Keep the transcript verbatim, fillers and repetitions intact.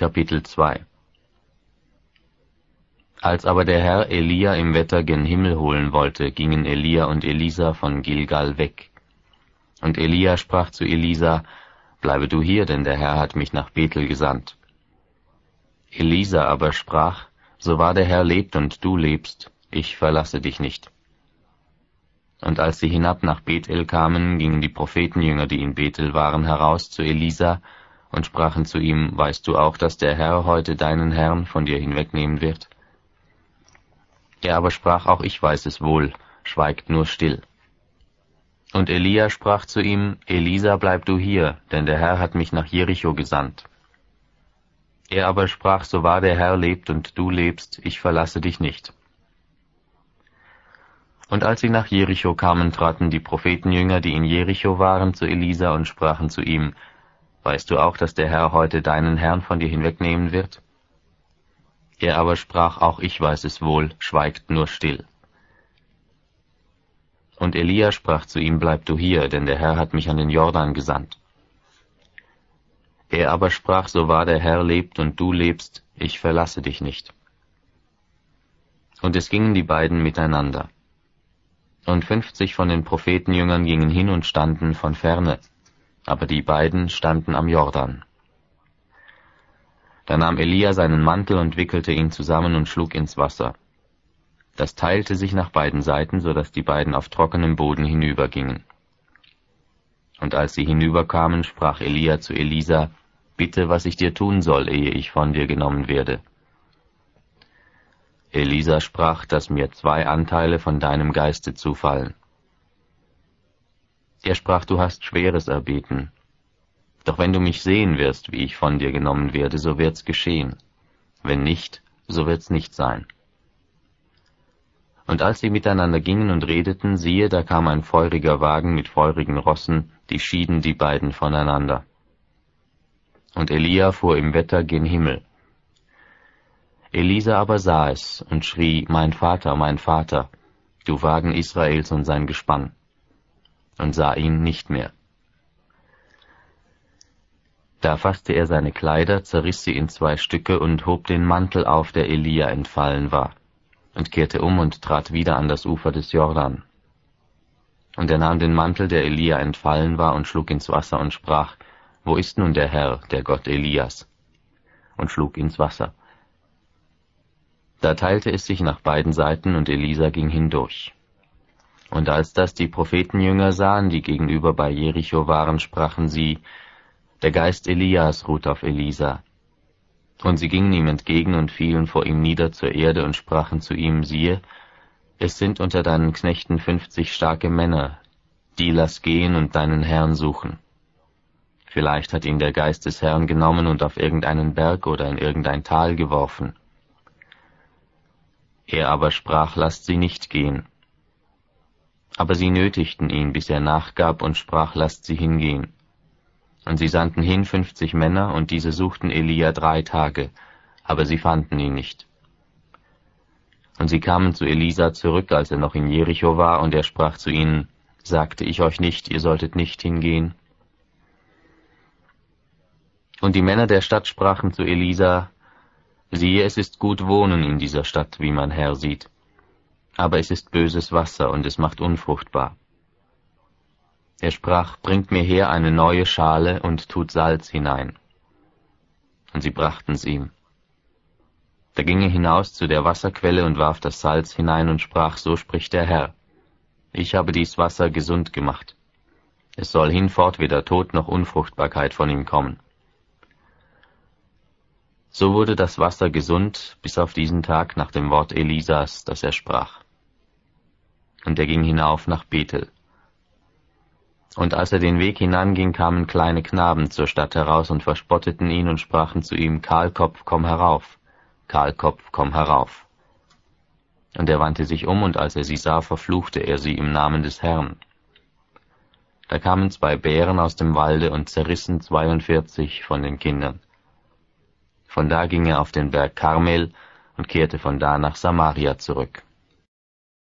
Kapitel zwei. Als aber der Herr Elia im Wetter gen Himmel holen wollte, gingen Elia und Elisa von Gilgal weg. Und Elia sprach zu Elisa, »Bleibe du hier, denn der Herr hat mich nach Bethel gesandt.« Elisa aber sprach, »So wahr der Herr lebt und du lebst, ich verlasse dich nicht.« Und als sie hinab nach Bethel kamen, gingen die Prophetenjünger, die in Bethel waren, heraus zu Elisa und sprachen zu ihm, »Weißt du auch, dass der Herr heute deinen Herrn von dir hinwegnehmen wird?« Er aber sprach, »Auch ich weiß es wohl, schweigt nur still.« Und Elia sprach zu ihm, »Elisa, bleib du hier, denn der Herr hat mich nach Jericho gesandt.« Er aber sprach, »So wahr der Herr lebt und du lebst, ich verlasse dich nicht.« Und als sie nach Jericho kamen, traten die Prophetenjünger, die in Jericho waren, zu Elisa und sprachen zu ihm, »Weißt du auch, dass der Herr heute deinen Herrn von dir hinwegnehmen wird?« Er aber sprach, »Auch ich weiß es wohl, schweigt nur still.« Und Elia sprach zu ihm, »Bleib du hier, denn der Herr hat mich an den Jordan gesandt.« Er aber sprach, »So wahr der Herr lebt und du lebst, ich verlasse dich nicht.« Und es gingen die beiden miteinander. Und fünfzig von den Prophetenjüngern gingen hin und standen von ferne, aber die beiden standen am Jordan. Da nahm Elia seinen Mantel und wickelte ihn zusammen und schlug ins Wasser. Das teilte sich nach beiden Seiten, so dass die beiden auf trockenem Boden hinübergingen. Und als sie hinüberkamen, sprach Elia zu Elisa, »Bitte, was ich dir tun soll, ehe ich von dir genommen werde.« Elisa sprach, »Dass mir zwei Anteile von deinem Geiste zufallen.« Er sprach, »Du hast Schweres erbeten. Doch wenn du mich sehen wirst, wie ich von dir genommen werde, so wird's geschehen. Wenn nicht, so wird's nicht sein.« Und als sie miteinander gingen und redeten, siehe, da kam ein feuriger Wagen mit feurigen Rossen, die schieden die beiden voneinander. Und Elia fuhr im Wetter gen Himmel. Elisa aber sah es und schrie, »Mein Vater, mein Vater, du Wagen Israels und sein Gespann!« und sah ihn nicht mehr. Da fasste er seine Kleider, zerriss sie in zwei Stücke und hob den Mantel auf, der Elia entfallen war, und kehrte um und trat wieder an das Ufer des Jordan. Und er nahm den Mantel, der Elia entfallen war, und schlug ins Wasser und sprach, »Wo ist nun der Herr, der Gott Elias?« und schlug ins Wasser. Da teilte es sich nach beiden Seiten, und Elisa ging hindurch. Und als das die Prophetenjünger sahen, die gegenüber bei Jericho waren, sprachen sie, »Der Geist Elias ruht auf Elisa.« Und sie gingen ihm entgegen und fielen vor ihm nieder zur Erde und sprachen zu ihm, »Siehe, es sind unter deinen Knechten fünfzig starke Männer, die lass gehen und deinen Herrn suchen. Vielleicht hat ihn der Geist des Herrn genommen und auf irgendeinen Berg oder in irgendein Tal geworfen.« Er aber sprach, »Lasst sie nicht gehen.« Aber sie nötigten ihn, bis er nachgab und sprach, »Lasst sie hingehen.« Und sie sandten hin fünfzig Männer, und diese suchten Elia drei Tage, aber sie fanden ihn nicht. Und sie kamen zu Elisa zurück, als er noch in Jericho war, und er sprach zu ihnen, »Sagte ich euch nicht, ihr solltet nicht hingehen?« Und die Männer der Stadt sprachen zu Elisa, »Siehe, es ist gut Wohnen in dieser Stadt, wie mein Herr sieht. Aber es ist böses Wasser, und es macht unfruchtbar.« Er sprach, »Bringt mir her eine neue Schale und tut Salz hinein.« Und sie brachten's ihm. Da ging er hinaus zu der Wasserquelle und warf das Salz hinein und sprach, »So spricht der Herr, ich habe dies Wasser gesund gemacht. Es soll hinfort weder Tod noch Unfruchtbarkeit von ihm kommen.« So wurde das Wasser gesund bis auf diesen Tag nach dem Wort Elisas, das er sprach. Und er ging hinauf nach Bethel. Und als er den Weg hinanging, kamen kleine Knaben zur Stadt heraus und verspotteten ihn und sprachen zu ihm, »Kahlkopf, komm herauf! Kahlkopf, komm herauf!« Und er wandte sich um, und als er sie sah, verfluchte er sie im Namen des Herrn. Da kamen zwei Bären aus dem Walde und zerrissen zweiundvierzig von den Kindern. Von da ging er auf den Berg Karmel und kehrte von da nach Samaria zurück.